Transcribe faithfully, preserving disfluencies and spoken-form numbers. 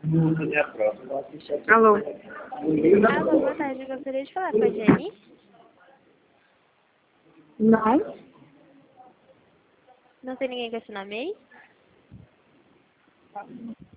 Alô? Alô, boa tarde. Eu gostaria de falar com a Jenny. Não? Não tem ninguém com esse nome aí?